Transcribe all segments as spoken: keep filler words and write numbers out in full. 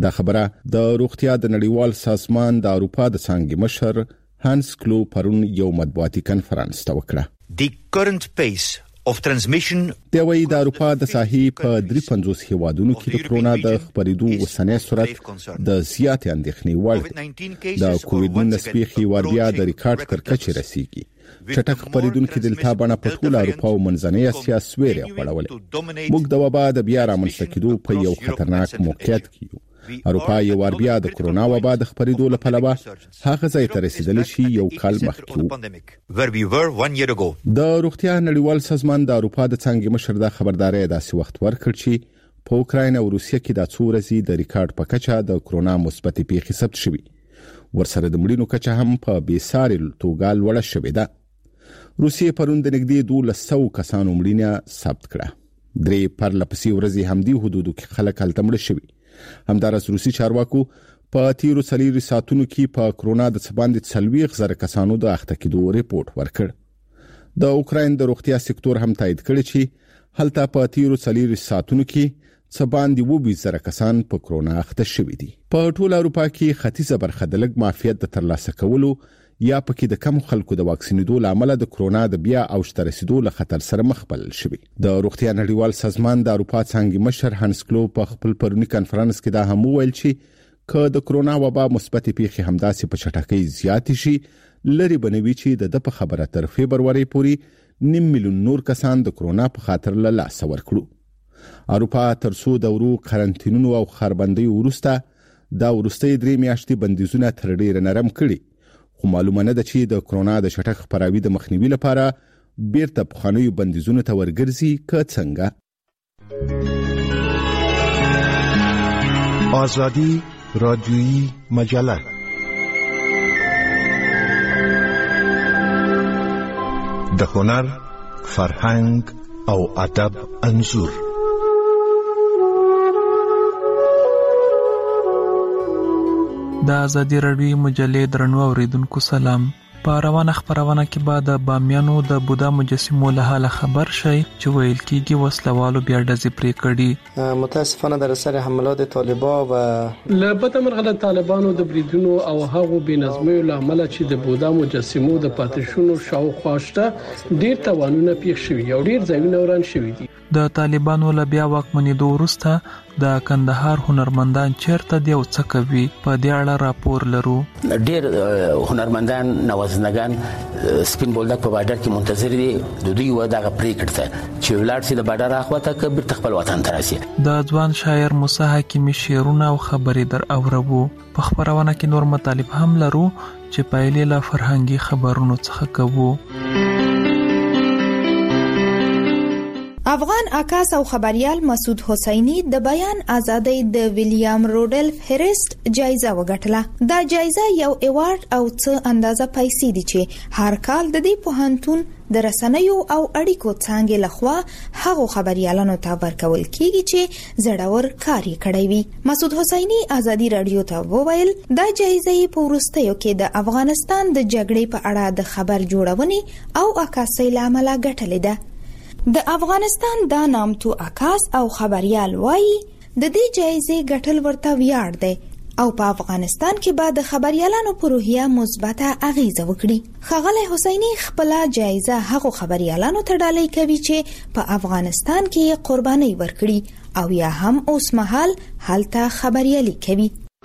دا خبره د روغتیا د نړیوال سازمان د اروپا د څانګې مشر هانس کلو پرون یو مطبوعاتي کنفرانس ته وکړه. The current pace of transmission د وی د اروپا د ساحې په درې پنځوس هیوادونو کې د کرونا د خپرېدو وسنۍ سرعت د زیات اندېښنې وړ د کووډ نسبي خيواریا د ریکارډ تر کچې رسیدي. چټک خپرېدونکو دلته باندې په ټول اروپا او منځنۍ اسیا سویره وړولې. موږ د وبا د بیا رامنځته کېدو په یو خطرناک موقعیت کې یو. اروپا یو وار بیا د کرونا وبا د خپرېدو لپاره هغه ځای ته رسیدلی شي یو کال مخکې. د روغتیا نړیوال سازمان د اروپا د څانګې مشر د خبرداري داسې وخت ورکړ چې په اوکراین او روسیه کې د څو ورځې د ریکارډ په کچه د کرونا مثبت پیښې ثبت شوې. ورسره د مړینو کچه هم په بیساري توګه لوړه شوې ده. روسیه پرون د نږدې دولس سوه کسانو مړینه ثبت کړه. درې پرلپسې ورځې همدې حدودو کې خلک هلته مړه شوي. همدارس روسي چارواکو په تیرو څلورو ساعتونو کې په کرونا د څباندې څلوېښت زره کسانو د اخته کېدو ریپورت ورکړ. د اوکراین د روغتیا سکتور هم تایید کړی چې هلته په تیرو څلورو ساعتونو کې څباندې اووه ویشت زره کسان په کرونا اخته شوي دي. په ټول اروپا کې ختیځه برخه د لږ معافیت د ترلاسه کولو یا پکې د کم خلکو د واکسینېدو لامل د کرونا د بیا اوج ته رسیدو له خطر سره مخ بلل شوی. د روغتیا نړیوال سازمان د اروپا څانګې مشر هانس کلو په خپل پرونی کنفرانس کې دا هم وویل چې که د کرونا وبا مثبت پیښې همداسې په چټکۍ زیات شي لري بنوي چې د په خبره تر فبرवरी پورې نیم میلیون نور کسان د کرونا په خاطر له لاس ورکړو. اروپا تر څو دورو قرنټینونو او خربندۍ ورسته دا ورستۍ درې میاشتې بندیزونه تر ډیره نرم کړي. خو معلومه نه ده چې د کرونا د شټک خپراوي د مخنیوي لپاره بیرته پخوانیو بندیزونو ته ورګرځي که څنګه. آزادی رادیویی مجله د هنر، فرهنګ او ادب انځور. د ازادي راډیو مجلې درنو اوریدونکو سلام. په روانه خبرونه کې بعد د بامیانو د بودا مجسمو له حاله خبر شي چې ویل کېږي وسلوالو بیا ډزې پرې کړي. متاسفانه در اثر حملات طالبان و له بدمرغه طالبانو د بریدونو او هغو بنظمیو له امله چې د بودا مجسمو د پاتشونو شاوخوا شته ډیر توانونه پیښ شوي او ډیر ځایونه وران شوي دي. د طالبانو له بیا واکمنېدو وروسته د کندهار هنرمندان چیرته دی او څه کوي په دې اړه راپور لرو. ډیر هنرمندان نوازنګان سپین بولدک په بارډر کې منتظر دي د دوی و دغه پریکړه چې ولر سي د بارډر اخواته کبیر خپل وطن ته راسي. د ځوان شاعر موسی حکیمی شعرونه او خبرې در اوربو. په خبرونه کې نور مطالب هم لرو چې پایلې له فرهنګي خبرونو څخه کوو. افغان عکاس او خبريال مسعود حسینی د بیان ازادۍ د ویلیام روډلف هریسټ جایزه وګټله. دا جایزه یو ایوارډ او څه اندازه پیسې دي چې هر کال د دې پوهنتون د رسنیو او اړیکو څانګې لخوا هغو خبريالانو ته ورکول کیږي چې زړور کار یې کړی وي. مسعود حسینی ازادي رادیو ته وویل دا جایزه په وروستیو کې د افغانستان د جګړې په اړه د خبر جوړونې او عکاسۍ لامل ګټلې ده. د افغانستان دا نامتو عکاس او خبريال وایي د دې جایزې ګټل ورته ویاړ دی او په افغانستان کې به د خبريالانو په روحیه مثبته اغیزه وکړي. ښاغلی حسینی خپل جایزه هغو خبريالانو ته ډالۍ کوي چې په افغانستان کې قرباني ورکړي او یا هم اوس مهال هلته خبريالي کوي.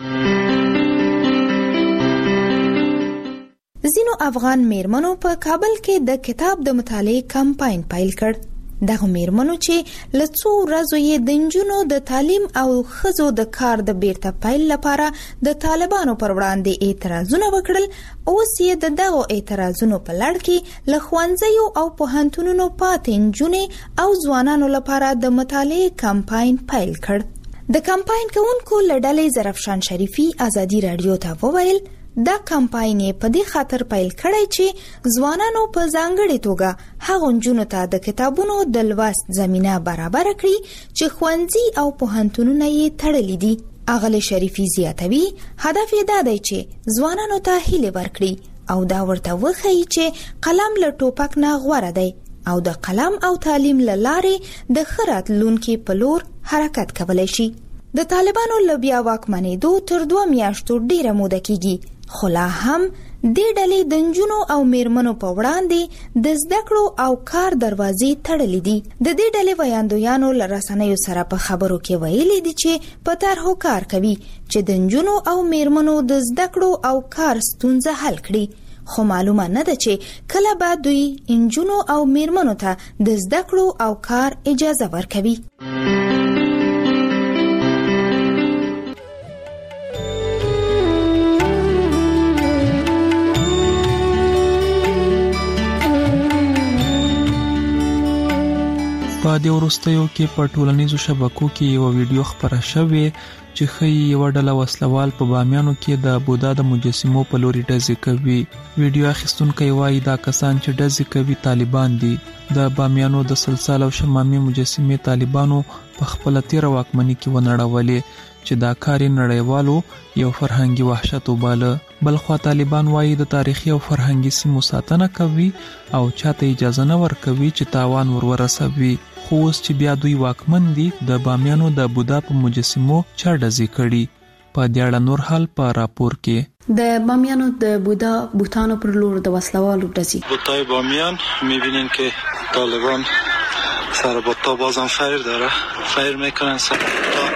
ځینو افغان میرمنو په کابل کې د کتاب د مطالعې کمپاین پیل کړ. دغه میرمنو چې له څو ورځو یې د نجونو د تعلیم او ښځو د کار د بیرته پیل لپاره د طالبانو پر وړاندې اعتراضونه وکړل، اوس یې د دغو اعتراضونو په لړ کې له ښوونځیو او پوهنتونونو پاتې نجونې او ځوانانو لپاره د مطالعې کمپاین پیل کړ. د کمپاین کوونکو له ډلې زرفشان شریفي ازادي رادیو ته وویل دا کمپاین په دې خاطر پیل کړی چې ځوانانو په ځانګړې توګه هغو نجونو ته د کتابونو د لوست زمینه برابر کړي چې ښوونځي او پوهنتونونه یې تړلي دي. اغلی شریفي زیاتوي هدف یې دا دی چې ځوانانو ته هیلې ورکړي او دا ورته وښیي چې قلم له ټوپک نه غوره دی او د قلم او تعلیم له لارې د ښه راتلونکي په لور حرکت کولی شي. د طالبانو لبیا واکمنېدو تر دوه میاشتو ډیره موده کیږي، خو لا هم دې ډلې د نجونو او میرمنو په وړاندې د زده کړو او کار دروازې تړلې دي. د دې ډلې ویاندویانو له رسنیو سره په خبرو کې ویلي دي چې په طرحو کار کوي چې د نجونو او میرمنو د زده کړو او کار ستونزه حل کړي، خو معلومه نه ده چې کله به دوی نجونو او میرمنو ته د زده کړو او کار اجازه ورکوي. په دې وروستیو کې په ټولنیزو شبکو کې یو ویډیو خپره شوې چې ښیي یوه ډله وسلوال په بامیانو کې د بودا د مجسمو په لوري ډزې کوي. ویډیو اخیستونکی وایي دا کسان چې ډزې کوي طالبان دي. د بامیانو د سلسال او شمامي مجسمې طالبانو په خپله تیره واکمني کې ونړولې چې دا کار یې نړیوالو یو فرهنګي وحشت وباله. بلخوا طالبان وایي د تاریخي او فرهنګي سیمو ساتنه کوي او چاته اجازه نه ورکوي چې تاوان ورورسوي. خو اوس چې بیا دوی واکمن دي، د بامیانو د بودا په مجسمو چا ډزې کړي. په دې اړه نور حال په راپور کې. د بامیانو د بودا بوتانو پر لور د وسلوالو ډزې. بوتای بامیان میبینین که طالبان سر بوتا بازم فایر داره، فایر میکنن سر بوتا.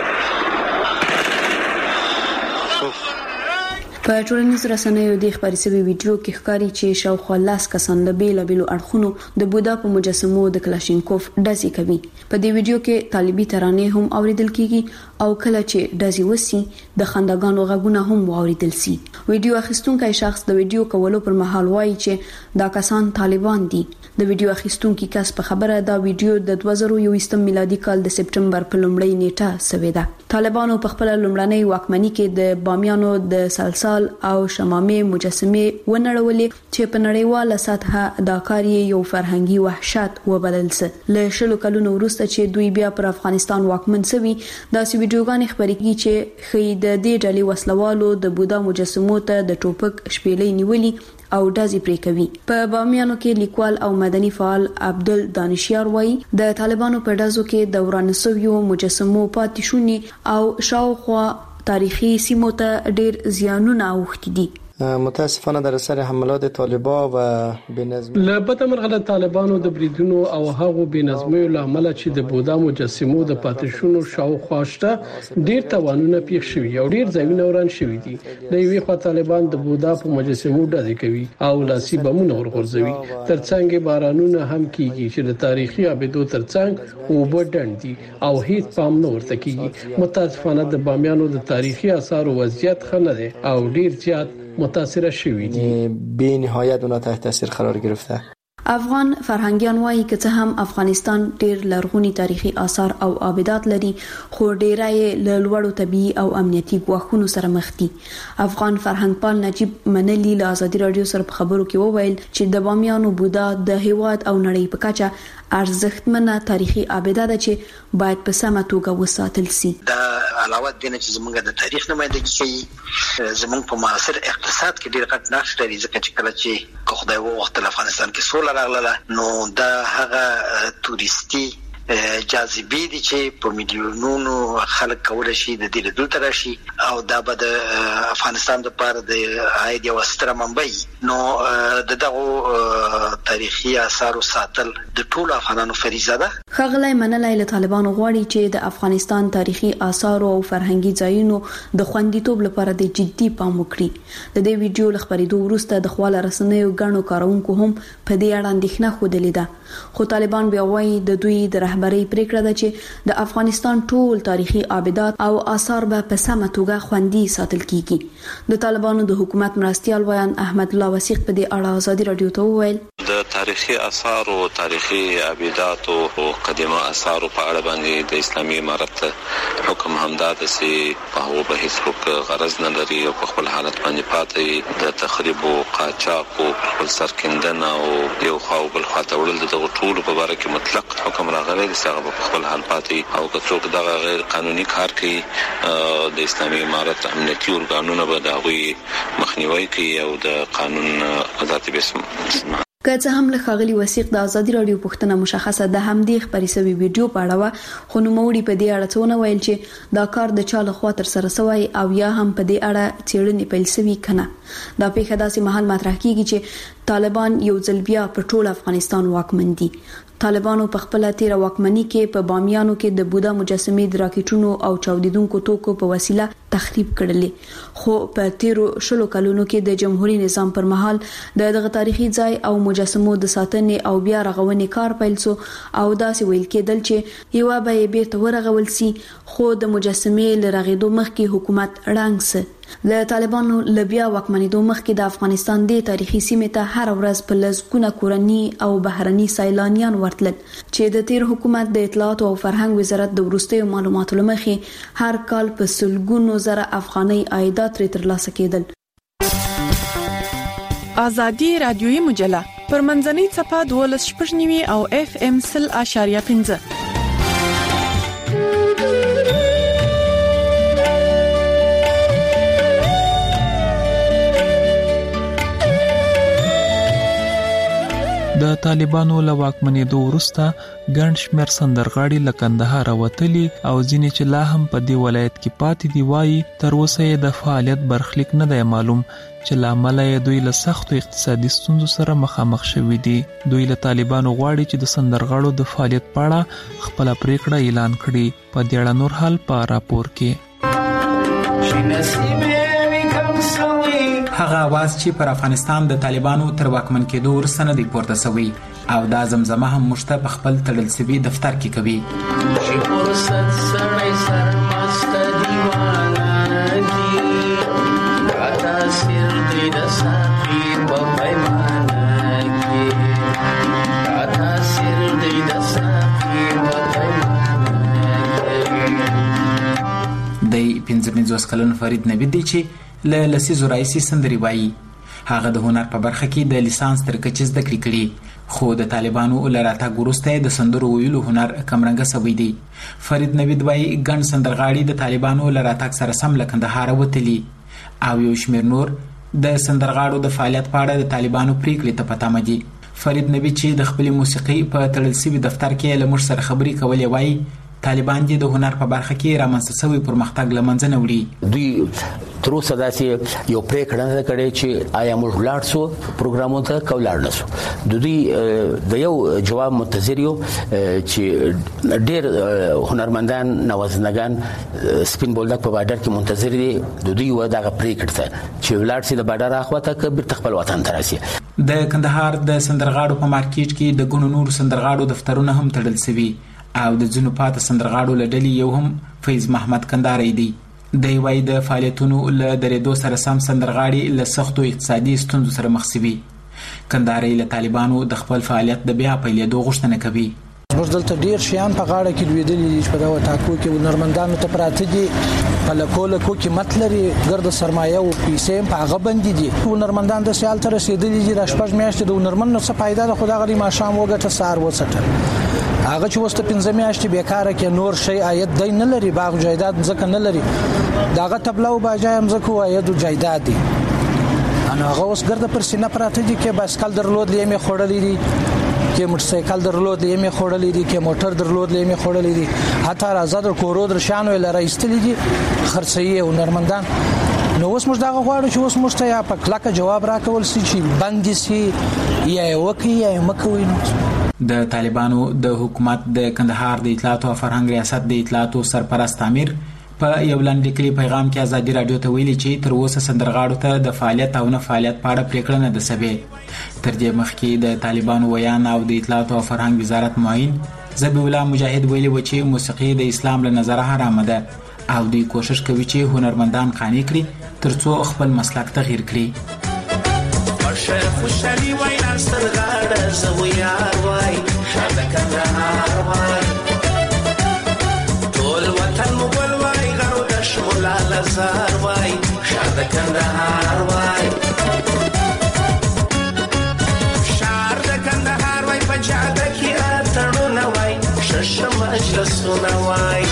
په ټولنیزو رسنیو د خبري سوي ویډیو کې ښکاري چې شاوخوا لاس کسان له بیلابیلو اړخونو د بودا په مجسمو د کلاشینکوف ډزې کوي. په دې ویډیو کې طالبي ترانې هم اوریدل کیږي او کله چې ډزې وسی د خندګانو غږونه هم اوریدل سي. ویډیو اخیستونکي شخص د ویډیو کولو پر مهال وایي چې دا کسان طالبان دي. د ویډیو اخیستونکي کس په خبره دا ویډیو د دوه زره یوویشتم میلادي کال د سپټمبر په لومړۍ نیټه سوې ده. طالبانو په خپل لومړنۍ واکمنۍ کې د بامیانو د سلسال او شمامي مجسمې ونړولې چې په نړیواله سطحه دا کار یو فرهنګي وحشت وبلل سو. له شلو کلونو وروسته چې دوی بیا پر افغانستان واکمن شوي، دا سی ویډیوګانې خبرېږي چې خې د دې ډلې وسلوالو د بودا مجسمو ته د ټوپک شپېلې نیولې او ډزې پرې کوي. په بامیانو کې لیکوال او مدني فعال عبدل دانشیار وایي د طالبانو په ډزو کې د ورانسویو مجسمو پاتې شونې او شاوخوا تاریخي سیمو ته ډیر زیانونه اوښتي دي. متاسفانه در اثر حملات طالبان و بنظمی لبد مرغله طالبانو د بریدونو او هغو بنظمی لامل چې د بودا مجسمو د پاتشونو شاوخوا شته ډیر توانونه پیښ شوي او ډیر ځایونه وران شوي دي. د یوې خوا طالبان د بودا په مجسمو ډزې کوي او لاسي بمونه ورغورځوي، ترڅنګ بارانونه هم کیږي چې د تاریخي ابدو ترڅنګ اوبه ډنډ دي او هیڅ پام نه ورته کیږي. متاسفانه د بامیانو د تاریخي آثارو وضعیت ښه نه دی او ډیر زیات متاثر شوی دي. به نهایت اونها تحت تاثیر قرار گرفته. افغان فرهنګيان وایي چې څه هم افغانستان ډیر لرغونی تاریخي آثار او آبادات لري، خو ډیره یې له لوړو طبيعي او امنیتي ګواښونو سره مخ دي. افغان فرهنګپال نجیب منلی له ازادي رادیو سره په خبرو کې وویل چې د بامیانو بودا د هیواد او نړۍ په کچه ارزښتمنه تاریخي آباده ده چې باید په سمه توګه وساتل شي. دا علاوه د نه چې زموږ د تاریخ نمائندګي کوي، زموږ په معاصر اقتصاد کې ډیر غټ نقش لري، ځکه چې کله چې خدای وو وخت افغانستان کې سوله راغله نو دا هغه توريستي جاذبه دي چې په میلیونونو خلک کول شي د دې دلته راشي او دا به د افغانستان لپاره د عاید یو ستر منبع نو د دغه تاریخي آثارو ساتل د ټولو افغانانو فریضه ده. خغلای منلای له طالبانو غواړي چې د افغانستان تاریخي آثار او فرهنګي ځایونو د خوندیتوب لپاره د جدي پام وکړي. د دې ویډیو لخبرېدو وروسته د خواله رسنیو غاڼو کارونکو هم په دې اړه اندېښنه خوده لیده، خو طالبان بیا وایي د دوی د رهبرۍ پریکړه ده چې د افغانستان ټول تاریخي آبادات او آثار به په سمه توګه خوندي ساتل کیږي. د طالبانو د حکومت مرستيال ویان احمد الله وسیق په دې اړه ازادي رادیو ته وویل د تاریخي آثار او تاریخي آبادات او قدیمه آثار په اړه باندې د اسلامي امارت حکم همدا ده چې په هغه به هیڅ غرض نه لري او په خپل حالت باندې پاتې د تخریب او قاچاق او خپل سرکندنه او یو خو بل خاطر ولل دغه ټول په اړه کې مطلق حکم راغلی دی چې په خپل حال پاتې او که څوک دغه غیر قانوني کار کوي د اسلامي امارت امنیتي ارګانونه به د هغوی مخنیوي کوي او د قانون ذاتي بسم که څه هم له ښاغلي وثیق د ازادي راډیو پوښتنه مشخصه د همدې خبرې سوي ویډیو په اړه وه، خو نوموړي په دې اړه څه ونه ویل چې دا کار د چا لخوا ترسره سوی او یا هم په دې اړه څېړنې پیل سوي که نه. دا پیښه داسې مهال مطرح کیږي چې طالبان یو ځل بیا په ټول افغانستان واکمن دي. طالبانو په خپل تیر واکمنۍ کې په بامیانو کې د بودا مجسمې د راکټونو او چاودیدونکو توکو په وسیله تخریب کړلې، خو په تیرو شلو کلونو کې د جمهوریت نظام پر مهال د دغه تاریخي ځای او مجسمو د ساتنې او بیا رغونې کار پیل سو او داسې ویل کېدل چې یو به یې بیرته ورغول سي، خو د مجسمې له رغېدو مخکې حکومت ړنګ سه. له طالبانو له بیا واکمنېدو مخکې د افغانستان د تاریخي سیمې ته هر ورځ په لسګونه کورني او بهرني سیلانیان ورتلل چې د تیر حکومت د اطلاعات او فرهنګ وزارت د وروستیو معلوماتو له مخې هر کال په سلګونو زره افغاني عایدات ترې ترلاسه کېدل. ازادي رادیوي مجله پر منځنۍ څپه دولس شپږ نیوي او اف ام سل اشاریه پنځه. د طالبانو له واکمنېدو وروسته ګڼ شمېر سندرغاړي له کندهار وتلي او ځینې چې لا هم په دې ولایت کې پاتې دي وایي تر اوسه یې د فعالیت برخلیک نه دی معلوم چې له امله یې دوی له سختو اقتصادي ستونزو سره مخامخ شوي دي. دوی له طالبانو غواړي چې د سندرغاړو د فعالیت په اړه خپله پریکړه اعلان کړي. په دې اړه نور حال په راپور کې. هغه आवाज چې پر افغانستان د طالبانو تر واکمن کېدو وروسته نه دی پورته شوی او دا زمزمه هم موږ ته په خپل تړل شوي دفتر کې کوي. د پنځه پنځوس کلن فرید نوید دی چې له لسیزو راهیسې سندرې وایي. هغه د هنر په برخه کې د لیسانس تر کچې زده کړې کړي، خو د طالبانو له راتګ وروسته د سندرو ویلو هنر کمرنګه سوی دی. فرید نوید وایي ګڼ سندرغاړي د طالبانو له راتګ سره سم له کندهار وتلي او یو شمېر نور د سندرغاړو د فعالیت په اړه د طالبانو پریکړې ته په تمه دي. فرید نوید چې د خپلې موسیقۍ په تړل شوي دفتر کې له موږ سره خبرې کولې وایي طالبان دي د هنر په برخه کې رامنځته شوی پرمختګ له منځه نه وړي. دوی تر اوسه داسې یو پریکړه نه کړې چې آیا موږ لاړ شو پروګرامونو ته که لاړ نه شو. د دوی د یو جواب منتظر یو چې ډېر هنرمندان نوازنګان سپین بولدک په بارډر کې منتظر دي. د دوی و دغه پریکړه ته چې لاړ شي د بارډر اخواته که بیرته خپل وطن ته راشي. د کندهار د سندرغاړو په مارکیټ کې د ګڼو نورو سندرغاړو دفترونه هم تړل شوي او د ځینو پاتې سندرغاړو له ډلې یو هم فیض محمد کندهاری دی. دی وایي د فعالیتونو له درېدو سره سم سندرغاړي له سختو اقتصادي ستونزو سره مخ شوي. کندهاری له طالبانو د خپل فعالیت د بیا پیلېدو غوښتنه کوي. موږ دلته ډیر شیان په غاړه کې لویدلي دي چې په دغه ټاکو کې هنرمندانو ته پراته دي، په لکو لکو قیمت لري، ګرد سرمایه او پیسې په هغه باندې دي. هنرمندان د سیال تر رسیدلي دي. د شپږ میاشتې د هنرمند نو څه فائدہ ده؟ خو دا غري ماښام وګټه سار وسټه هغه چې وسته پنځه میاشتې بیکاره کې نور شي عاید دی نه لري، باغ جایداد ځکه نه لري، داغه تبلو باجای هم ځکه عاید او جایداد دي. انا هغه اوس ګرد پر سینه پراته دي کې بایسکل درلود لې مې خړلې دي، کې موټرسایکل درلود لې مې خړلې دي، کې موټر درلود لې مې خړلې دي، حتی راځه در کورو در شانو لره ایستلې دي خرڅي هنرمندان. نو اوس موږ دا غواړو چې اوس موږ ته یا په کلکه جواب راکول سي چې بندي سي یا وکي یا مکوي. د طالبانو د حکومت د کندهار د اطلاعات او فرهنګ ریاست د اطلاعات سرپرست امیر په یو لاندې پیغام کې ازادي رادیو ته ویلي چې تر اوسه سندرغاړو ته د فعالیت او نه فعالیت په اړه پریکړه نه ده شوې. تر دې مخکې د طالبانو ویان او د اطلاعات او فرهنګ وزارت معین ذبیح الله مجاهد ویلي و چې موسیقي د اسلام له نظره حرامه ده او دوی کوشش کوي چې هنرمندان قانع کړي ترڅو خپل مسلک تغییر کړي. خوشالي وای ناستر غاړه زو یار وای شاده کندهار وای ټول وطن مغول وای غرو د شمولا لزار وای شاده کندهار وای شاده کندهار وای په جاده کې اتړونه وای شش مجلسونه وای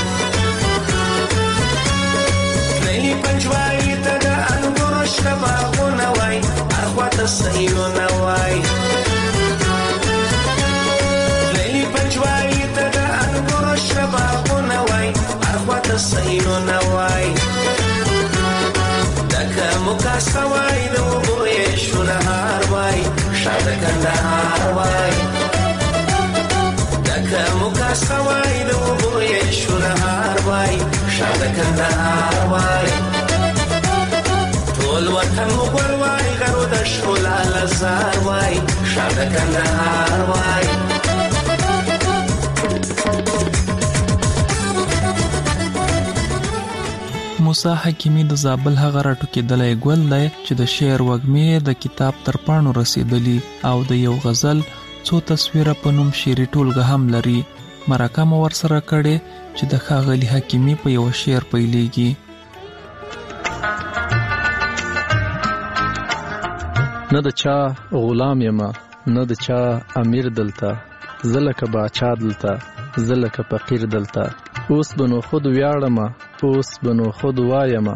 نه پنځوي ته د انګورو شباغونه وای اخوات سيونه وای مکاسوای د وبوی شنهار وای شاده کندهار وای دکه مکاسوای د وبوی شنهار وای شاده کندهار وای ټول وطن وګور وای غرو د شولا لزار وای شاده کندهار وای موسی حکیمی د زابل هغه راټوکېدلی ګل دی چې د شعر وږمې د کتاب تر پاڼو رسېدلی او د یو غزل څو تصویره په نوم شعري ټولګه هم لري. مرکه مو ورسره کړې چې د ښاغلي حکیمي په یو شعر پیلېږي. نه د چا غلام یمه نه د چا امیر دلته زه لکه باچا دلته زه لکه فقیر دلته اوس به نو خود ویاړمه اوس به نو خود وایمه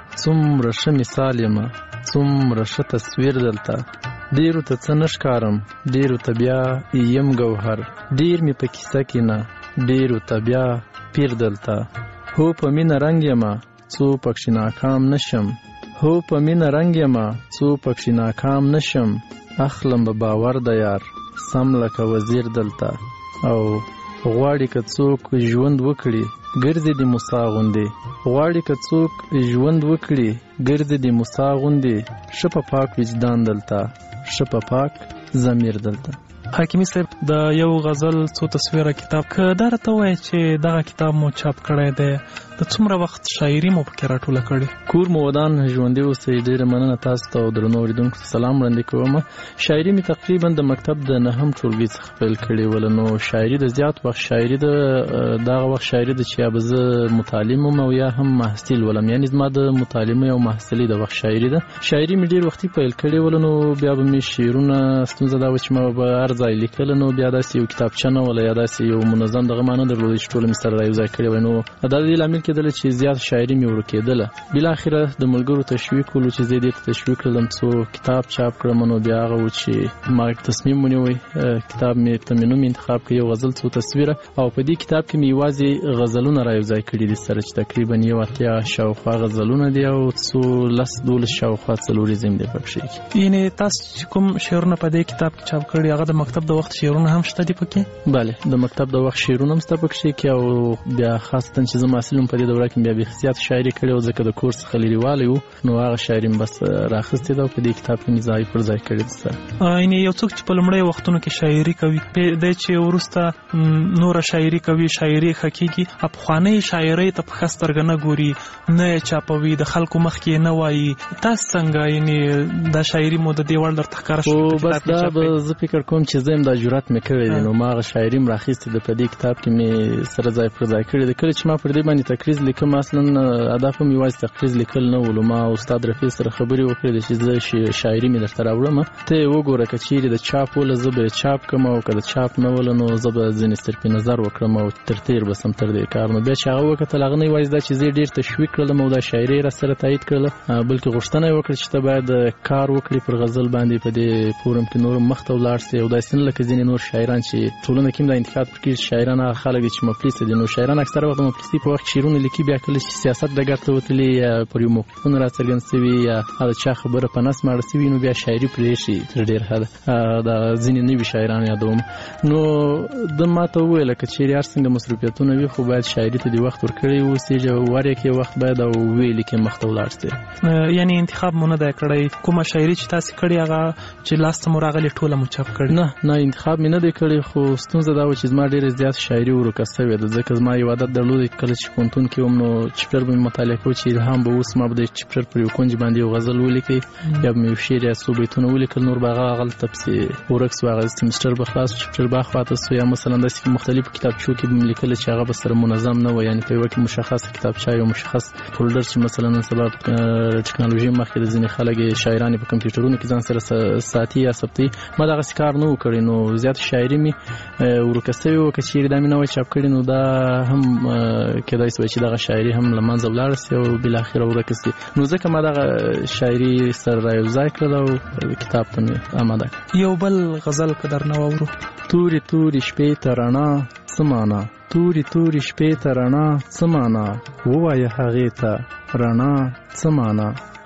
څومره ښه مثال یمه څومره ښه تصویر دلته ډېرو ته څه نه ښکارم ډېرو ته بیا یم ګوهر ډېر مې په کیسه کې نه ډېرو ته بیا پیر دلته هو په مینه رنګ یمه څو پکښې ناکام نشم هو په مینه رنګ یمه څو پکښې ناکام نشم اخلم به باور د یار سم لکه وزیر دلته او غواړي که څوک ژوند وکړي ګرځي د موسی غوندې غواړي که څوک ژوند وکړي ګرځي د موسی غوندې ښه په پاک وجدان دلته ښه په پاک ضمیر دلته. حکیمي صاحب د یو غزل څو تصویره کتاب که دا راته ووایي چې دغه کتاب مو چاپ کړی دی د څومره وخت شاعري مو پکې راټوله کړې؟ کور مو ودان ژوندي اوسئ. ډېره مننه تاسو ته او درنو اورېدونکو ته سلام وړاندې کوم. شاعري مې تقریبا د مکتب د نهم ټولګي څخه پیل کړې وله نو شاعري د زیات وخت شاعري د دغه وخت شاعري د چې یا به زه متعلم وم او یا هم محصل ولم یعنې زما د متعلمۍ او محصلۍ د وخت شاعري ده. شاعري مې ډېر وختي پیل کړې وله نو بیا به مې شعرونه ستونزه دا وه چې ما به هر ځای لیکله نو بیا داسې یو کتابچه نه وله یا داسې یو منظم دغه ما نه درلودی چې ټوله مې سره رایوځای کړې وای نو دا د دې لامل کېدله چې زیات شاعري مې ورکېدله. بالاخره د ملګرو تشویق ولو چې زه دې ته تشویق کړم څو کتاب چاپ کړم نو بیا هغه و چې ما تصمیم ونیوی کتاب مې ته مې نوم انتخاب کړ یو غزل څو تصویره او په دې کتاب کې مې یوازې غزلونه رایوځای کړي دي سره چې تقریبا یو اتیا شاوخوا غزلونه دي او څو لس دولس شاوخوا څلوریزم دی پکښې. یعنې تاسو چې کوم شعرونه په دې کتاب کې چاپ کړي هغه د مکتب د وخت شعرونه هم شته دي پکې؟ بله د مکتب د وخت شعرونه هم شته پکښې کې او بیا خاصتا چې زه محصل وم په دې دوره کې بیا بیا زیات شاعري کړې او ځکه د کورس څخه لرې والی وو نو هغه شاعري مې بس راخیستې ده او په دې کتاب کې مې ځای پر ځای کړې ده سره. یعنې یو څوک چې په لومړیو وختونو کې شاعري کوي دی چې وروسته نوره شاعري کوي شاعري ښه کېږي پخوانۍ شاعرۍ ته په ښه سترګه نه ګوري نه یې چاپوي د خلکو مخکې یې نه وایي تاسو څنګه یعنې دا شاعري مو د دې وړ درته ښکاره شوه؟ بس دا به زه فکر کوم چې زه یم دا جرأت مې کړی دی نو ما هغه شاعري م راخیستې ده په دې کتاب کې مې سره ځای پر ځای کړې ده. کله چې ما پر دې باندې تقریض لیکم اصلا هدف هم یوازې تقریض لیکل نه ولو ما استاد رفیع سره خبرې وکړې چې زه شاعري مې درته راوړم ته یې وګوره که چیرې د چاپ وله زه به یې چاپ کړم او که د چاپ نه وله نو زه به ځینې صرفي نظر وکړم او تر تیر بسم تر دې کار نو بیا چې هغه وکتل هغه نه یوازې دا چې زه یې ډېر تشویق کړلم او دا شاعري یې راسره تایید کړله بلکې غوښتنه یې وکړه چې ته باید کار وکړې پر غزل باندې په دې فورم کې نور مخ ته ولاړ سې او داسې نه لکه ځینې نور شاعران چې ټولنه کې هم دا انتقاد پکې شاعران هغه خلک دي چې مفلسه دي نو شاعران اکثره وخت د مفلسي په وخت شعرونه لیکي بیا کله چې سیاست ډګر ته وتلي یا پر یو موقفونه راڅرګند سوي یا د چا خبره په نس ماړه سوي نو بیا شاعري پرېښي تر ډېر حده دا ځینې نوي شاعران یادوم نو ده ما ته وویله که چیرې هر څنګه مصروفیتونه وي خو باید شاعري ته دې وخت ورکړی اوسېږي ور یې کې وخت باید او ویې لیکې مخ ته ولاړ سې. یعنې انتخاب مو نه دی کړی کومه شاعري چې تاسې کړې هغه چې لاس ته مو راغلې ټوله مو چاپ کړې؟ نه نه انتخاب مې نه دی کړی خو ستونزه دا وه چې زما ډېره زیات شاعري ورکه سوې ده ځکه زما یو عادت درلودی کله چې پوهنتون کې وم نو چپټر به مې مطالعه کوو چې الهام به اوس ما به د چپټر پر یو کونج باندې یو غزل ولیکئ یا به مې یو شعر یا څو بیتونه ولیکل نور به هغه هغلته پسې ورک سو هغه سیمسټر به خلاص چپټر به خواته سو یا مثلا داسې مختلفو کتابچو کې به مې لیکله چې هغه به سره منظم نه وه یعنې په یوه کې مشخصه کتابچه یو مشخص فولډر چې مثلا نن سبا ټکنالوژي مخکې د ځینې خلک شاعران په کمپیوټرونو کې ځان سره ساتي یا ثبتوي ما دغسې کار نه و کړی نو زیات شاعري مې ورکه سوې وه که چیرې دا مې نه وای چاپ کړې نو دا هم کېدای سوی چې دغه شاعري هم له منځه ولاړه سي او بالاخره ورکه سي نو ځکه ما دغه شاعري سره رایوځای کړله او کتاب ته مې اماده کړه. یو بل غزل که درنه واورو. تورې تورې شپې ته رڼا څه معنا تورې تورې شپې ته رڼا څه معنا ووایه هغې ته رڼا څه معنا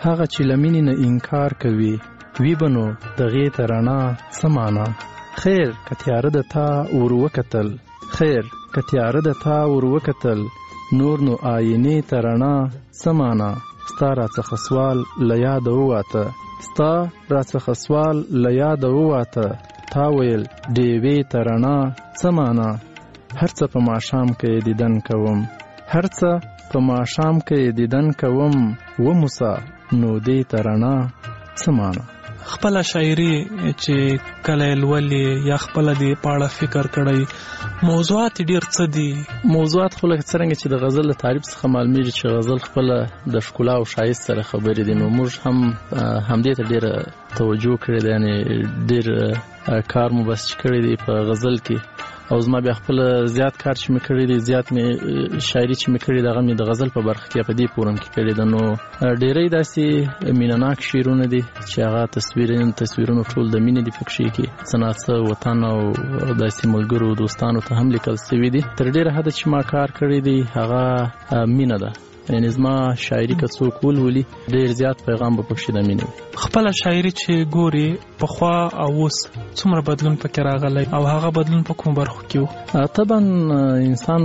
هغه چې لمینې نه انکار کوي وی بنو دغه ترنا سمانا خیر کتیاره د تا ور وکتل خیر کتیاره د تا ور وکتل نور نو آینه ترنا سمانا ستا را څخه سوال لیا د واته ستا را څخه سوال لیا د واته تا ویل دیوی ترنا سمانا هرڅه په ماشام کې دیدن کوم هرڅه په ماشام کې دیدن کوم و موسی نو دې ترنا سمانا خپل شاعري چې کله لولي یا خپل دی پاړه فکر کړی موضوعات ډیر څه دي موضوعات خو لکه څنګه چې د غزل له تعریف څخه معلومیږي چې غزل خپل د ښکلا او شایست سره خبرې دي نو موږ هم همدې ته ډیر توجه کړی دی یعنی ډیر کار مو بس کړی دی په غزل کې او زما بیا خپل زیات کار چې مې کړی دی زیات مې شاعري چې مې کړی دی هغه مې د غزل په برخه کې په دې پورم کې کړی دی نو ډېری داسې مینهناک شعرونه دي چې هغه تصویرونه تصویرونه ټول د مینې د پکښې کې څه وطن او داسې ملګرو دوستانو ته هم لیکل شوي دي تر ډېره حده چې ما کار کړی دی هغه مینه ده یعنی زما شاعري که څوک ولولي ډېر زیات پیغام به پکښې د مینې وي خپله شاعري چې ګورې پخوا او اوس څومره بدلون پکې راغلی او هغه بدلون په کومو برخو کې و طبعا انسان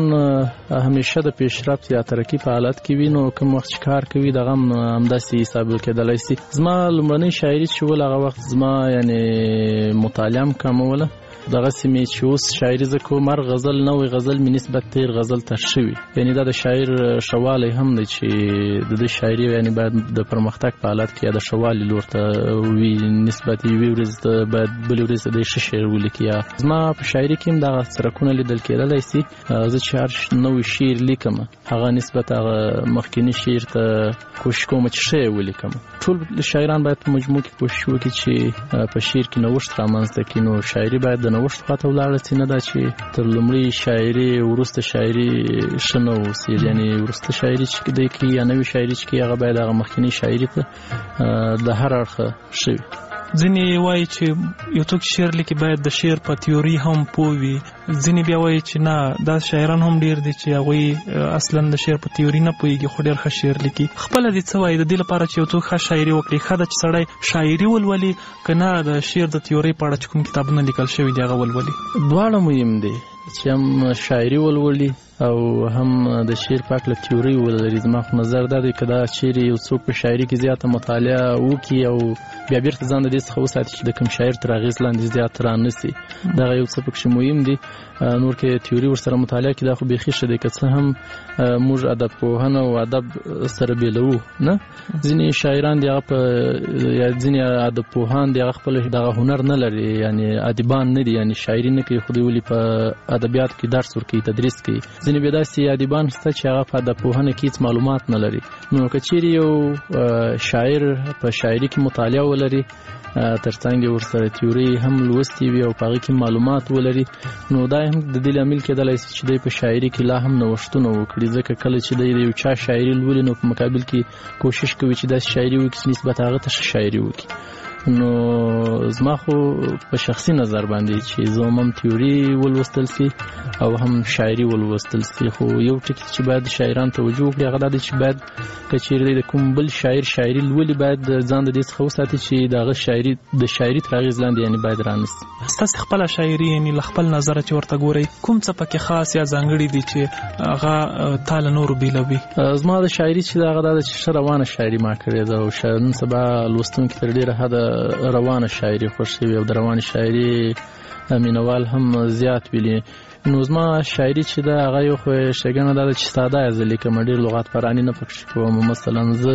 همیشه د پیشرفت یا ترقي په حالت کې وي نو کوم وخت چې کار کوي دغه هم همداسې حساب کېدلی شي زما لومړنۍ شاعري چې ول هغه وخت زما یعنی مطالعه هم کموله دغه سیمې چې اوس شاعري زه کوم هر غزل نوې غزل مې نسبت تیر غزل ته شوي یعنی دا د شاعر شوالی هم دی چې د دې شاعري یعنی باید د پرمختګ په حالت کې یا د شوالي لور ته وي نسبت یوې ورځې ته باید بلې ورځې ته د ښه شعر ولیکي یا زما په شاعري کې هم دغه څرکونه لیدل کېدلی شي زه چې هر نوی شعر لیکم هغه نسبت هغه مخکیني شعر ته کوشش کوم چې ښه یې ولیکم ټول شاعران باید په مجموع کې کوشش وکړي چې په شعر کې نوښت رامنځته کړي نو شاعري باید د نوښت خواته ولاړه شي نه دا چې تر لومړۍ شاعري وروسته شاعري ښه نه اوسي یعنې وروسته شاعري چې دی کوي یا نوې شاعري چې کوي هغه باید هغه مخکینۍ شاعري ته د هر اړخه ښه وي ځینې وایي چې یو څوک شعر لیکي باید د شعر په تیوري هم پوه وي ځینې بیا وایي چې نه دا شاعران هم ډېر دي چې هغوی اصلا د شعر په تیوري نه پوهېږي خو ډېر ښه شعر لیکي خپله دې څه وایي د دې لپاره چې یو څوک ښه شاعري وکړي ښه ده چې سړی شاعري ولولي که نه د شعر د تیورۍ په اړه چې کوم کتابونه لیکل شوي دي هغه ولولي دواړه مهم دي چې هم شاعري ولولي او هم د شعر په هکله تیوري ولري زما خو نظر دا دی که دا چیرې یو څوک په شاعري کې زیاته مطالعه وکړي او بیا بیرته ځان د دې څخه وساتي چې د کوم شاعر تر اغېز لاندې زیات رانسي دغه یو څه پکښې مهم دي نور کې تیوري ورسره مطالعه کړي دا خو بیخي ښه دی که څه هم موږ ادب پوهنه او ادب سره بېلوو نه ځینې شاعران دي هغه په یا ځینې ادب پوهان دي هغه خپل دغه هنر نه لري یعنې ادیبان نه دي یعنې شاعري نه کوي خو دوی ولې په ادبیاتو کې درس ورکوي تدریس کوي ځینې بیا داسې ادیبان شته چې هغه په ادب پوهنه کې هېڅ معلومات نه لري نو که چیرې یو شاعر په شاعري کې مطالعه ولري ترڅنګ ورسره تیوري هم لوستي وي او په هغې کې معلومات ولري نو دا هم د دې لامل کېدلی شي چې دی په شاعري کې لا هم نوښتونه وکړي ځکه کله چې دی د یو چا شاعري لولي نو په مقابل کې کوشش کوي چې داسې شاعري وکړي چې نسبت هغه ته ښه شاعري وکړي نو زما خو په شخصي نظر باندې چې زه هم تیوري ولوستل سي او هم شاعري ولوستل سي خو یو ټکي چې باید شاعران توجه وکړي هغه دا دی چې باید که چیرې د کوم بل شاعر شاعري لولي باید ځان د دې څخه وساتي چې د هغه شاعري د شاعري تر اغېز لاندې یعنې باید رانسي ستاسې خپله شاعري یعنې له خپل نظره چې ورته ګورئ کوم څه پکې خاص یا ځانګړي دي چې هغه تا له نورو بېلوي زما د شاعري چې د هغه دا ده چې ښه روانه شاعري ما کړې ده او نن سبا لوستونکي تر ډېره حده روانه شاعري خوښوي او د روانې شاعري مینوال هم زیات ویلي نو زما شاعري چې ده هغه یو خو ښېګڼه دا ده چې ساده یې زه لیکم ډېر لغات پراني نه پکښې کوم مثلا زه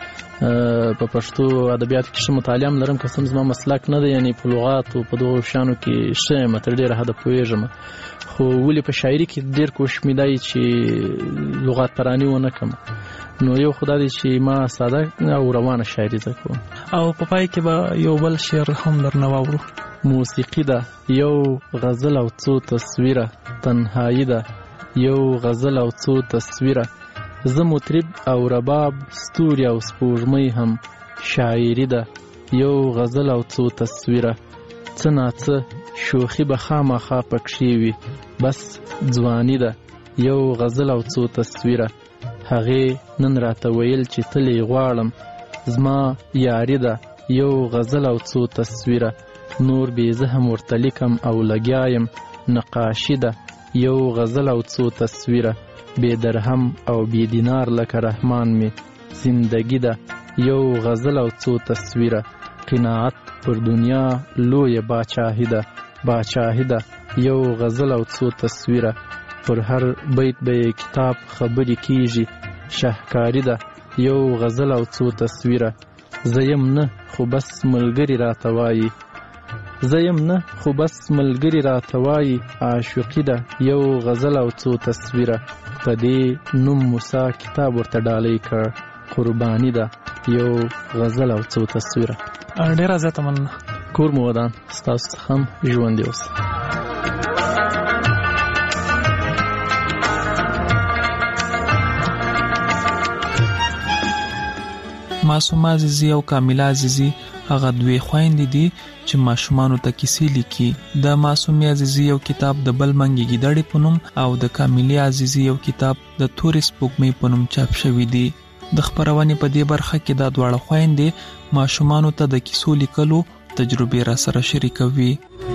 په پښتو ادبیاتو کې ښه مطالعه هم لرم که څه هم زما مسلک نه دی یعنې په لغاتو په دغو شیانو کې ښه یم تر ډېره حده پوهېږم خو ولې په شاعري کې ډېر کوشش مې دا چې لغات پراني ونه کړم نو یو خدا دی چې ما ساده او روانه شاعري زده کوم او په پای کې به یو بل شعر هم درنه واورو موسیقي ده یو غزل او څو تصویره تنهایی ده یو غزل او څو تصویره زه مطرب او رباب ستوري او سپوږمۍ هم شاعري ده یو غزل او څو تصویره څه ناڅه شوخي به خامخا پکښې وي بس ځواني ده یو غزل او څو تصویره هغې نن راته ویل چې تل یې غواړم زما یاری ده یو غزل او څو تصویره نور بې زه هم ورته لیکم او لګیا یم نقاشي ده یو غزل او څو تصویره بې درهم او بې دینار لکه رحمان می زندگی ده یو غزل او څو تصویره قناعت پر دنیا لویه باچاهی ده باچاهی ده یو غزل او څو تصویره پر هر بیت به کتاب خبرې کیږي شهکاری ده یو غزل او څو تصویره زیم نه خو بس ملګری راته وایي زیم نه خو بس ملګری راته وایي عاشقي ده یو غزل او څو تصویره په دې نوم موسی کتاب ورته ډالۍ کړ قرباني ده یو غزل او څو تصویره. ډیره زیاته مننه. کور مو ودان ستاسو څخه هم ژوندي اوسئ. معصومه عزیزی او کامله عزیزی هغه دوی خويندې دي چې ماشومانو ته کیسې لیکي. د معصومه عزیزی یو کتاب د بل منګي ګیدړې په نوم او د کامله عزیزی یو کتاب د تورې سپوږمۍ په نوم چاپ شوی دی. د خبرونې په دې برخه کې دا دواړه خويندې ماشومانو ته د کیسو لیکلو تجربې را سره شریکوي.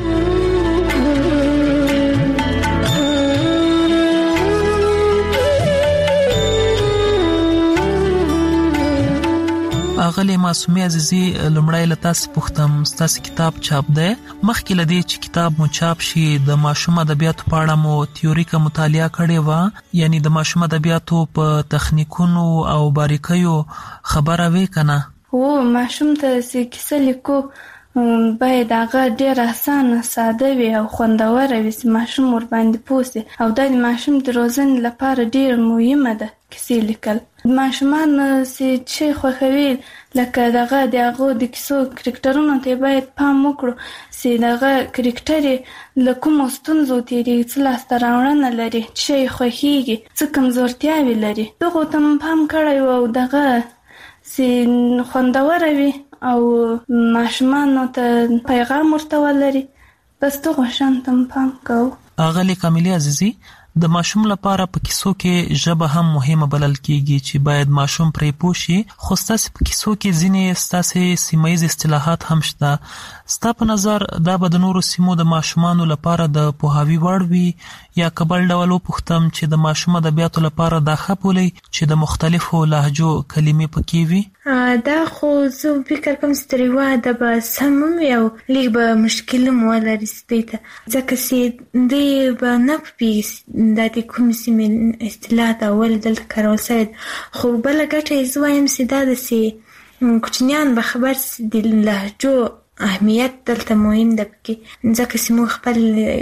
اغلی معصومه عزیزی لمړی له تاسو پوښتم ستاسو کتاب چاپ دی مخکې لدی چې کتاب مو چاپ شي د ماشوم ادبیاتو په اړه مو تیوریکه مطالعه کړې و یعنی د ماشوم ادبیاتو په تخنیکونو او باریکیو خبره وې کنه؟ او ماشوم ته کیسه لیکو باید هغه ډیر اسانه ساده وي او خوندور وي چې ماشوم ور باندې پوسي او د ماشوم د روزنې لپاره ډیر مهمه ده کیسې لیکل. ماشومان چې خوښوي لکه دغه دغه د کیسو کرکټرونو ته باید پام وکړو چې دغه کرکټر له کوم ستونزو تیری څه لاسته راوړنه لري چې خوښيږي څه کمزورتیاوي لري دغه ته پام کړی او دغه چې خوندور وي او ماشومان ته پیغام ورته ولري بس دغه شان ته پام کوو. اغلی کامله عزیزی د ماشوم لپاره په کیسو کې ژبه هم مهمه بلل کیږي چې باید ماشوم پرې پوه شي خو ستاسو په کیسو کې ځینې ستاسو سیمایي اصطلاحات هم شته. ستاسو په نظر دا به د نورو سیمو د ماشومانو لپاره د پوهاوی وړ وي یا کبل ډول پوښتم چې د ماشوم ادبیاتو لپاره دا خپولې چې د مختلفو لهجو کلمې پکې وي؟ دا خو زه فکر کوم چې تریوا د به سمم یو لیک به مشکل مو ولري سپیته ځکه چې دی به نه پیس د دې کوم سیمې اصطلاحات اول دلته کارول شوی خو بل ګټه یې زوایم چې دا د سي کوچنیان به خبر د لهجو اهمیت دلته مهم ده پکې ځکه چې مو خپل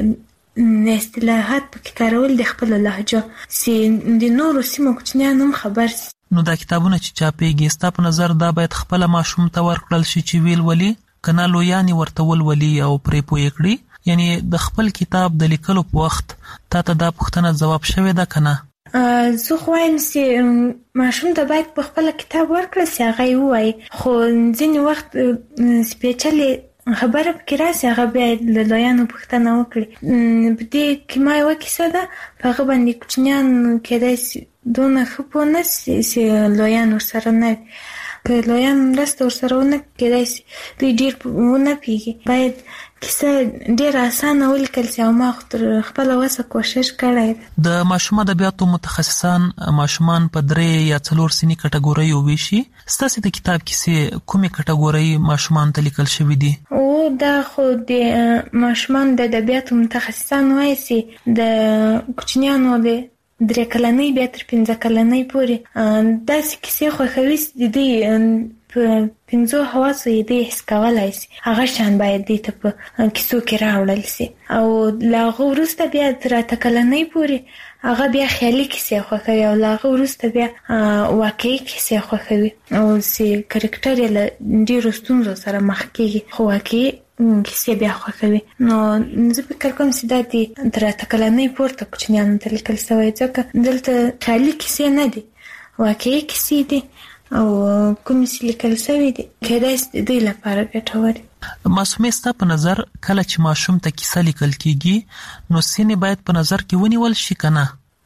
اصطلاحات پکې کارول د خپل لهجه چې د نورو سیمو کوچنیان هم خبر سي. نو دا کتابونه چې چاپېږي ستاسو په نظر دا باید خپل ماشوم ته ورکړل شي چې ویل ولي کنه لویانی ورته ول ولي او پرې پوي کړی یعنی د خپل کتاب د لیکلو په وخت تا ته دا پوښتنه جواب شوه دا کنه؟ زه خو وایم چې ماشوم ته باید په خپل کتاب ورکړل شي هغه وایي خو ځینې وخت سپیشلی خبره پکې راسي هغه باید له لویانو پوښتنه وکړي. په دې کې ما یوه کیسه ده په هغه باندې کوچنیان کېدای شي دونه ښه پوه نه شي چې لویان ورسره نه وي که لویان مرسته ورسره ونه کېدای شي دوی ډېر ونه پوهېږي باید کیسه ډېره اسانه ولیکل شي او ما خپله وسه کوشش کړی ده. د ماشوم ادبیاتو متخصصان ماشومان په درې یا څلور سني کټګوریو ویشي. ستاسو د کتاب کیسې کومې کټګورۍ ماشومان ته لیکل شوي دي؟ او دا خو د ماشومان د ادبیاتو متخصصان وایي چې د کوچنیانو د درې کلنۍ بیا تر پنځه کلنۍ پورې داسې کیسې خوښوي چې د دوی په پنځو حواسو یې دی حس کولی شي هغه شان باید دوی ته په کیسو کې راوړل شي او له هغه وروسته بیا تر اته کلنۍ پورې هغه بیا خیالي کیسې خوښوي او له هغه وروسته بیا واقعي کیسې خوښوي او چې کرکټر یې له ډېرو ستونزو سره مخ کېږي خو واقعي کیسې بیا خوښوي. نو زه فکر کوم چې دا د تر اته کلنۍ پورته کوچنیانو ته لیکل شوی ځکه دلته خیالي کیسې نه دي واقعي کیسې دي او کومې چې لیکل شوي دي کېدای شي د دوی لپاره ګټورې. معصومې ستا په نظر کله چې ماشوم ته کیسه لیکل کېږي نو سینې باید په نظر کې ونیول شي که نه؟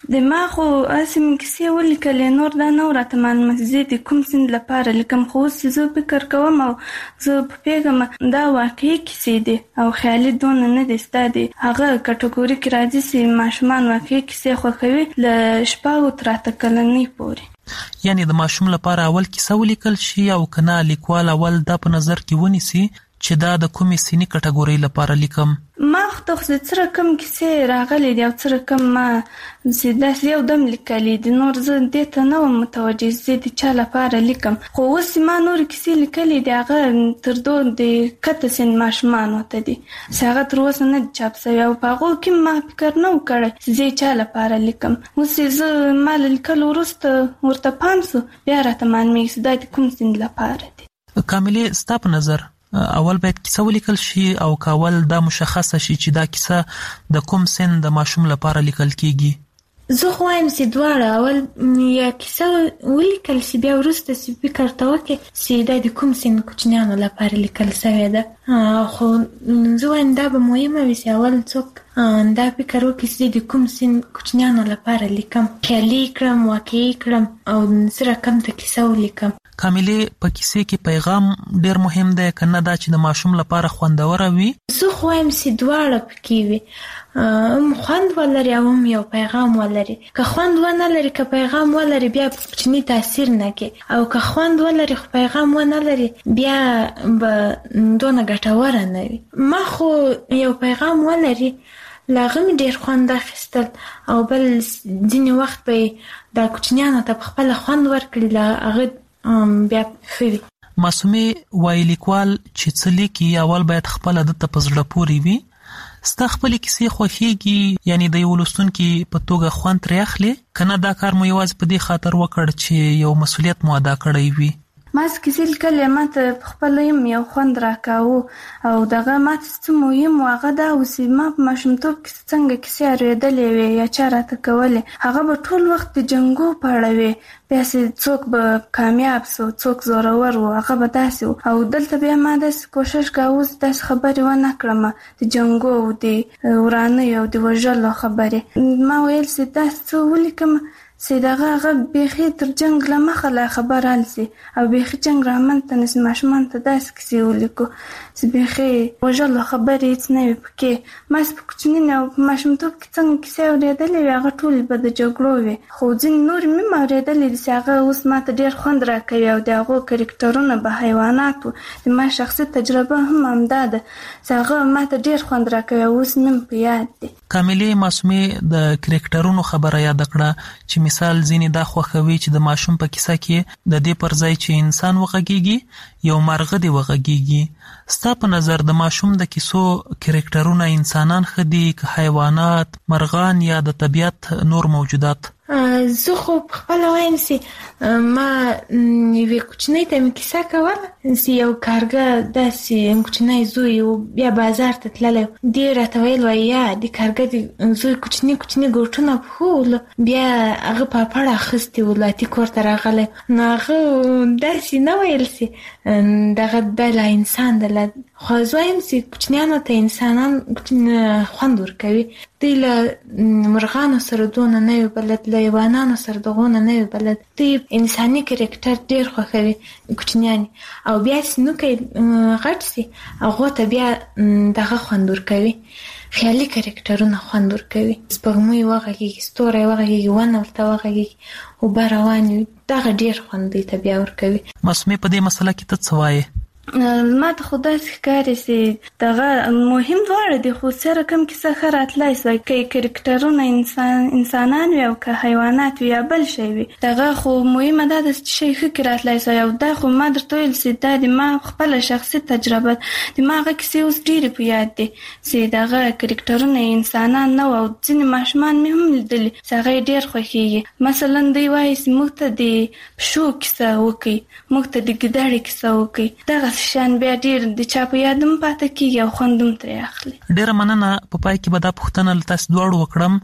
د ما خو اسې مې کیسې ولیکلې نور دا نه راته معلومه زه د کوم سیند لپاره لیکم خو اوس زه فکر کوم او زه پوهېږم دا واقعي کیسې دي او خیالي دونه نه دي ستا د هغه کټګوري کې راځي چې ماشومان واقعي کیسې خوښوي له شپږو تر اته کلنۍ پورې. یعنی د ماشوم لپاره اول کیسه ولیکل شي او کنه لیکوال اول دا په نظر کې ونیسي چې دا د کومې سینې کټګوري لپاره لیکم. ما خو څه څه رقم کیسې راغلي دي او څه رقم ما چې داسې یو دم لیکلي دي نور زه دې ته نه وم متوجه زه د چا لپاره لیکم خو اوس ما نور کیسې لیکلي دي هغه تر دو د کته سن ماشومانو ته دي چې هغه تر اوسه نه چاپ شوي او په هغو کې ما فکر نه و کړی چې زه چا لپاره لیکم. اوس زه ما له لیکلو وروسته ورته پام سو بیا راته معلومېږي چې دا د کوم سن لپاره دي. کاملې ستا په نظر اول باید کیسه ولیکل شي او کاول دا مشخصه شي چې دا کیسه د کوم سن د ماشوم لپاره لیکل کیږي؟ زه خو وایم چې دواړه اول یا کیسه ولیکل شي بیا وروسته چې فکر ته وکړي چې دا د کوم سن کوچنیانو لپاره لیکل شوې ده خو زه وایم دا به مهمه وي چې اول څوک دا فکر وکړي چې د کوم سن کوچنیانو لپاره لیکم خیالي کړم واقعي کړم او څه رقم ته کیسه ولیکم. کاملې په کیسې کې پیغام ډیر مهم دی کنه دا چې د ماشوم لپاره خوندوره وي؟ زه خو وایم چې دواړه پکې وي هم خوند ولري او هم یو پیغام ولري. که خوند ونه لري که پیغام ولري بیا په کوچني تاثیر نه کوي او که خوند ولري خو پیغام ونه لري بیا به دونه ګټوره نه وي. ما خو یو پیغام ولري له هغه مې ډېر خوند اخیستل او بل ځینې وخت به دا کوچنیانو ته په خپله خوند ورکړي له هغه بیا ښه وي. معصومې وایي لیکوال چې څه لیکي اول باید خپله دته په زړه پورې وي. ستا خپلې کیسې خوښېږي یعنی د یو لوستونکي په توګه خوند ترې اخلي که نه دا کار مو یوازې په دې خاطر وکړ چې یو مسؤلیت مو ادا کړی وي؟ ما کیسې لیکلې ما ته په خپله یم یو خوند راکاوه او دغه ما ته څه مهم و هغه دا و چې ما په ماشومتوب کې څنګه کیسې اورېدلې وې یا چا راته کولې هغه به ټول وخت د جنګو په اړه وې بیا چې څوک به کامیاب سو څوک زورور و هغه به داسې و او دلته بیا ما داسې کوشش کوه اوس داسې خبرې ونه کړم د جنګو او د ورانیو او د وژلو خبرې. ما ویل چې داسې څه ولیکم چې دغه هغه بیخي تر جنګ له مخه لا خبر حل سي او بیخي جنګ رامنځته نه سي ماشومان ته داسې کیسې ولیکو چې بیخي وژلو خبرې هېڅ نه وي پکې. ما چې په کوچني او په ماشومتوب کې څنګه کیسې اورېدلې وې هغه ټولې به د جګړو وې خو ځینې نورې مې هم اورېدلې دي چې هغه اوس ما ته ډېر خوند راکوي او د هغو کرکټرونه به حیوانات وو. د ما شخصي تجربه هم همدا ده چې هغه ما ته ډېر خوند راکوي او اوس مې هم په یاد دي. کاملې معصومې د کرکټرونو خبره یاد کړه چې مثال ځینې دا خوښوي چې د ماشوم په کیسه کې د دې پر ځای چې انسان وغږیږي یو مرغه دی وغږیږي. ستا په نظر د ماشوم د کیسو کرکټرونه انسانان ښه دي که حیوانات مرغان یا د طبیعت نور موجودات؟ زه خو په خپله وایم چې ما یوې کوچنۍ ته مې کیسه کوله چې یو کارګه داسې کوچنی زوی و بیا بازار ته تللی و دې راته ویل وایي یا د کارګه د زوی کوچني کوچني ګوټونه پښو ولو بیا هغه پاپړ اخیستې و لاتی کور ته راغلی نو هغه داسې نه ویل چې دغه دا لا انسان ده خو زه وایم چې کوچنیانو ته انسانان خوند ورکوي دوی له مرغانو سره دونه نه وي بلد له حیوانانو سره دغونه نه وي بلد دوی انساني کرکټر ډېر خوښوي کوچنیانې او بیا چې نوکی غټ سي هغو ته بیا دغه خوند ورکوي خیالي کرکټرونه خوند ورکوي سپوږمۍ وغږېږي ستوری وغږېږي ونه ورته وغږېږي اوبه روانې وي دغه ډېر خوند دوی ته بیا ورکوي. معصومې په دې مسله کې ته څه وایې؟ ما ته خو داسې ښکاري چې دغه مهم دواړه دي خو څه رقم کیسه ښه راتلی سوی که کرکټرونه انسان انسانان وي او که حیوانات وي یا بل شی وي دغه خو مهمه دا ده چې شی ښه کې راتلی سوی او دا خو ما درته ویل چې دا د ما خپله شخصي تجربه د ما هغه کیسې اوس ډېرې په یاد دي چې دغه کرکټرونه انسانان نه وو او ځینې ماشومان مې هم لیدلي چې هغه یې ډېر خوښېږي. مثلا دوی وایي چې موږ ته د پشو کیسه وکړي موږ ته د ګیدړې کیسه وکړي دغه شان بیا ډیر د چا په یاد هم پاتې کېږي او خوند هم ترې اخلي. ډیره مننه. په پای کې به دا پوښتنه له تاسو دواړو وکړم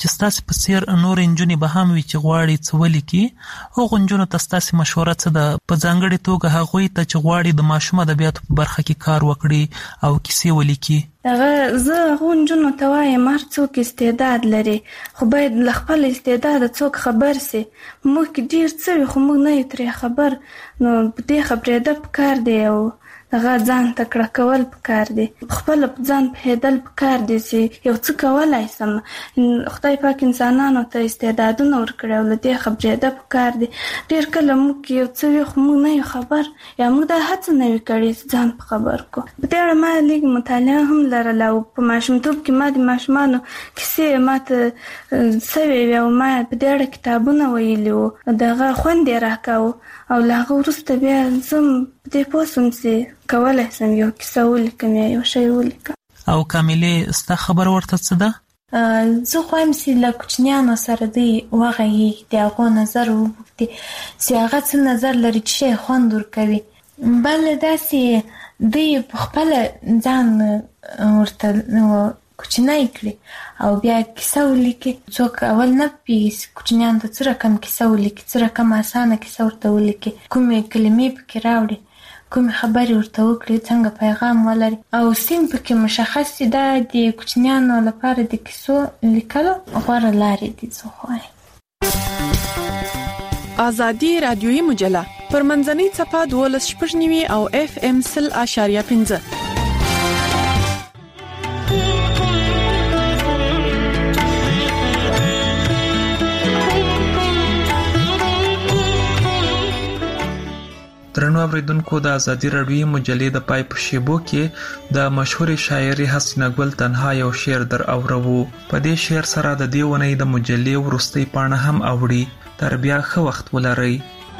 چې ستاسو په څیر نور انجونې به هم وي چې غواړي څه ولیکي هغو نجونو ته ستاسو مشوره څه ده په ځانګړې توګه هغوی ته چې غواړي د ماشوم ادبیاتو په برخه کې کار وکړي او کیسې ولیکي؟ هغه زه هغو نجونو ته وایم هر څوک استعداد لري خو باید له خپل استعداده څوک خبر سي. موږ کې ډېر څه وي خو موږ نه یو ترې خبر، نو په دې خبرېده پکار دی او هغه ځان ته کړه کول پکار دی، خپل په ځان پوهېدل پکار دی چې یو څه کولای سم. خدای پاک انسانانو ته استعدادونه ورکړي او له دې خبرېده پکار دی. ډېر کله موږ کې یو څه وي خو موږ نه یو خبر یا موږ دا هڅه نه وي کړې چې ځان په خبر کړو. په دې اړه ما لږ مطالعه هم لرله او په ماشومتوب کې ما د ماشومانو کیسې ما ته سوې وې او ما په دې اړه کتابونه ویلي وو، د هغه خوند یې راکاوه او له هغه وروسته بیا زه په دې پوه سوم چې کولای سم یو کیسه ولیکم یا یو شی ولیکم. او کاملې ستا خبر ورته څه ده؟ زه خوایم چې له کوچنیانو سره دوی وغږېږي، د هغو نظر وپوښتي چې هغه څه نظر لري چې شی خوند ورکوي. بل داسې دوی په خپله ځان ورته کوچنی کړي او بیا کیسه ولیکي. څوک اول نه پوهېږي کوچنیانو ته څه رقم کیسه ولیکي، څه رقم اسانه کیسه ورته ولیکي، کومې کلمې پکې راوړي، کومې خبرې ورته وکړي، څنګه پیغام ولري او سیم پکې مشخص دي. دا د کوچنیانو لپاره د کیسو لیکلو غوره لارې دي. زه خوایم آزادي رادیویي مجله پر منځنۍ څپه دولس شپږ نوي او اف ام سل اشاریه پنځه. درنو اوریدونکو، د ازادي راډیویي مجلې د پای په شیبو کې د مشهورې شاعرې حسینه ګل تنها یو شعر در اورو. په دې شعر سره د دې ونې د مجلې وروستۍ پاڼه هم اوړي. تر بیا ښه وخت ولرئ.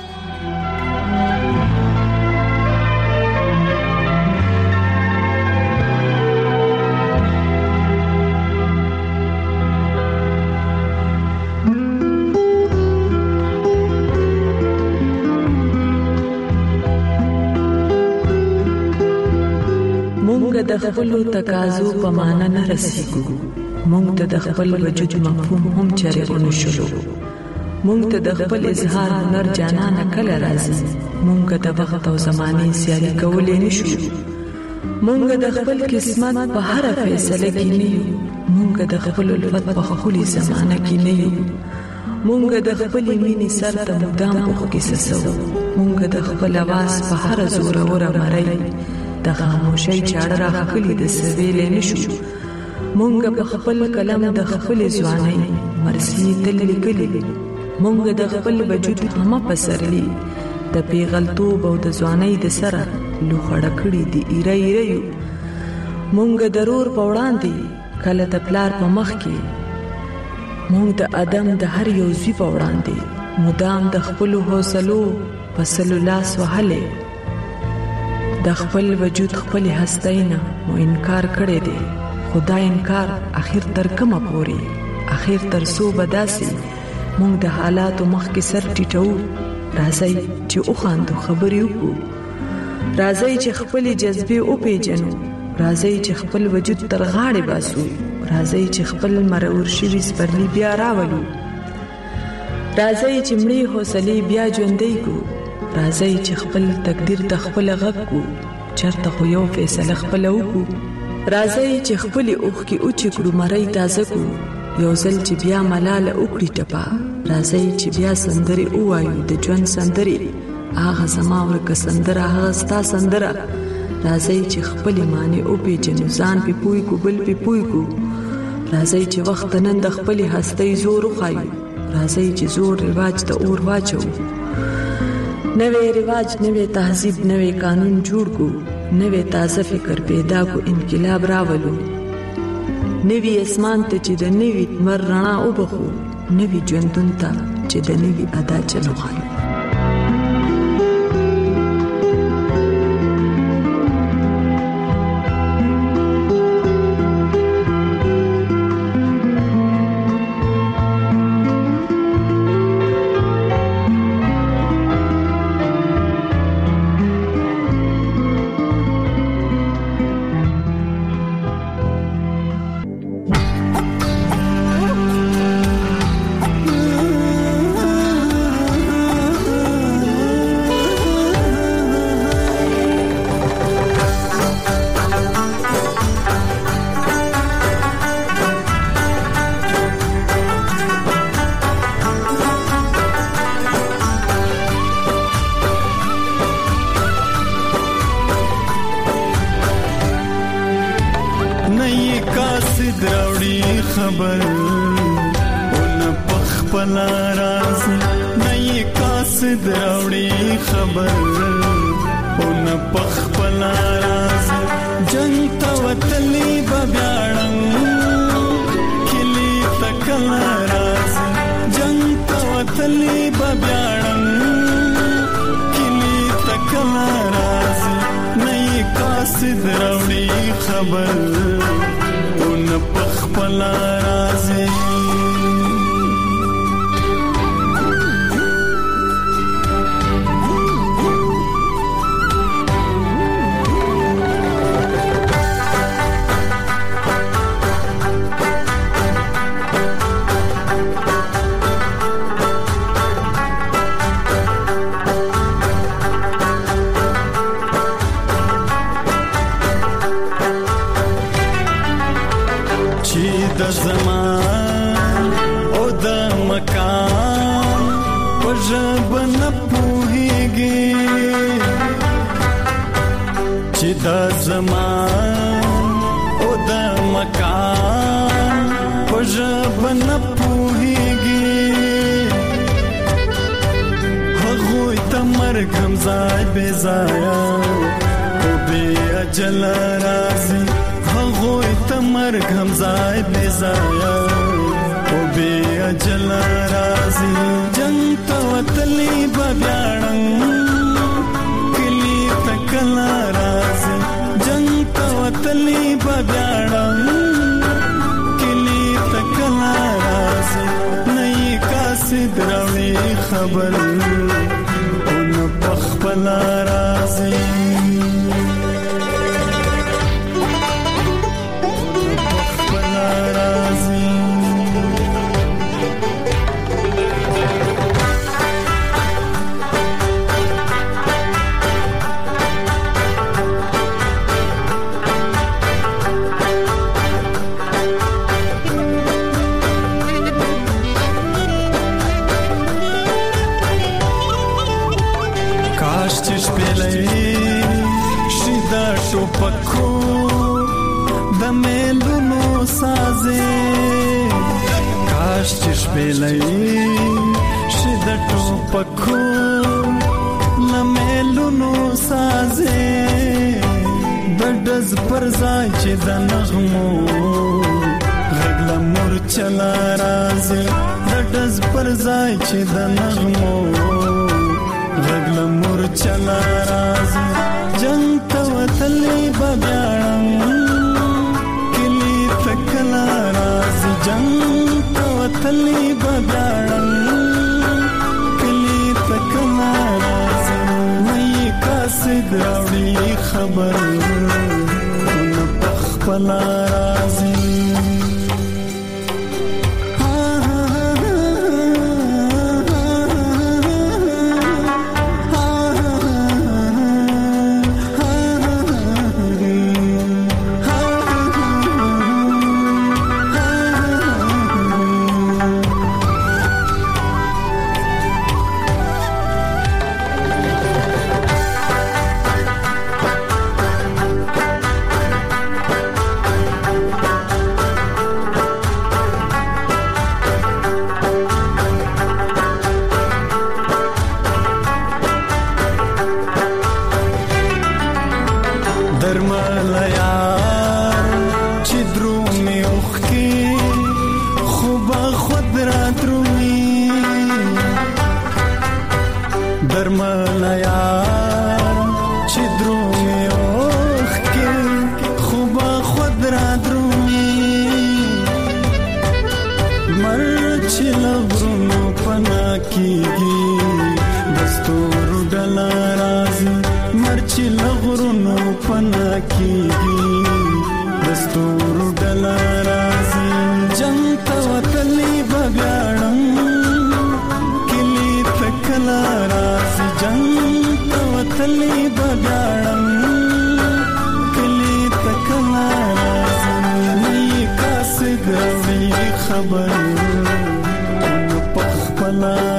د خپلو تقاضو په معنا نه رسیږو، مونږ ته د خپل وجود مفهوم هم چرې ونشو، مونږ ته د خپل اظهار هنر جانانه کله راځي، مونږ د وخت او زمانې سیالي کولې نشو، مونږ د خپل قسمت په هر فیصله کې نه یو، مونږ د خپل الفت په خولي زمانه کې نه یو، مونږ د خپل مینې سر ته مدام اوخ کې سسو، مونږ د خپل आवाज په هر زور اور مړی د خاموشۍ چاړه راخلي د سویلې نشو، مونږ په خپل کلم د خپل ځوانۍ مرسي تل لیکلي، مونږ د خپل وجود هم پسرلی د پیغلتوب او د ځوانۍ د سره لوخړه کړي دي ایره ایره یو، مونږ د رور په وړاندې کله د پلار په مخ کې، مونږ د ادم د هر یو زوی په وړاندې مدام د خپل حوصلو پسلو لاس وهلې، د خپل وجود خپل هستینا مو انکار کړی دی، خدا انکار اخر تر کومه پوري، اخر تر سو بداسي مونږ د حالاتو مخ کې سر ټیټو، راځي چې او خاندو خبرې وکړو، راځي چې خپل جذبه او پیجنو، راځي چې خپل وجود تر غاړې باسو، راځي چې خپل مرور شوي سپرلی بیا راولو، راځي چې مړی حوصله بیا ژوندۍ کو، راځي چې خپل تقدیر ته خپل غږ کو، چرته خو یو فیصله خپل وکړو، راځي چې خپل اوخ کې اوچ کړو مړی تازه کو، یو ځل چې بیا ملاله وکړي ټپا، راځي چې بیا سندري وایو د ژوند سندري، هغه زما ورکه سندره هغه ستا سندره، راځي چې خپل معنی او پیژنو ځان په پوي کو بل په پوي کو، راځي چې وخت نن د خپل هستۍ زور وخایو، راځي چې زور رواج ته اور واچو، نوې رواج نوې تهذیب نوې قانون جوړ کو، نوې تازه فکر پیدا کو، انقلاب راولو، نوې اسمان ته چې د نوې مر رڼا وبخو، نوې ژوندون ته چې د نوې ادا چلو خایو. قاصد راوړي خبر اون پخپل راځي نه قاصد راوړي خبر اون پخپل راځي جنگ ته وتلی بابیاړم کلی تکلا راځي جنگ ته وتلی بابیاړم کلی تکلا راځي نه قاصد راوړي خبر اون پخپل راځي د زمان او د مکان پژب نه پوهیږي چې د زمان او د مکان پژب نه پوهیږي هغه ته مرګ هم ځای بے ځایا او بے اجل راځي هغوی ته مرګ هم ځای بې ځایه او بې اجله راځي جنګ ته وتلی به بیا ړنګ کلي ته کله راځي جنګ ته وتلی به بیا ړنګ کلي ته کله راځي نه یې قاصد راوړي خبر او نه پخپله راځي پکو د میلونو سازه کاش چې شپېلې شي د ټوپکو د میلونو سازه د دز پر ځای چې د نغمو غږ له مورچله راځي د دز پر ځای چې د نغمو غږ له مورچله راځي جنگ ته وتلی به بیا ړنګ کلي ته کله راځي جنگ ته وتلی به بیا ړنګ کلي ته کله راځي نه یې قاصد راوړي خبر نه پخپله راځي خبر نو پخپلا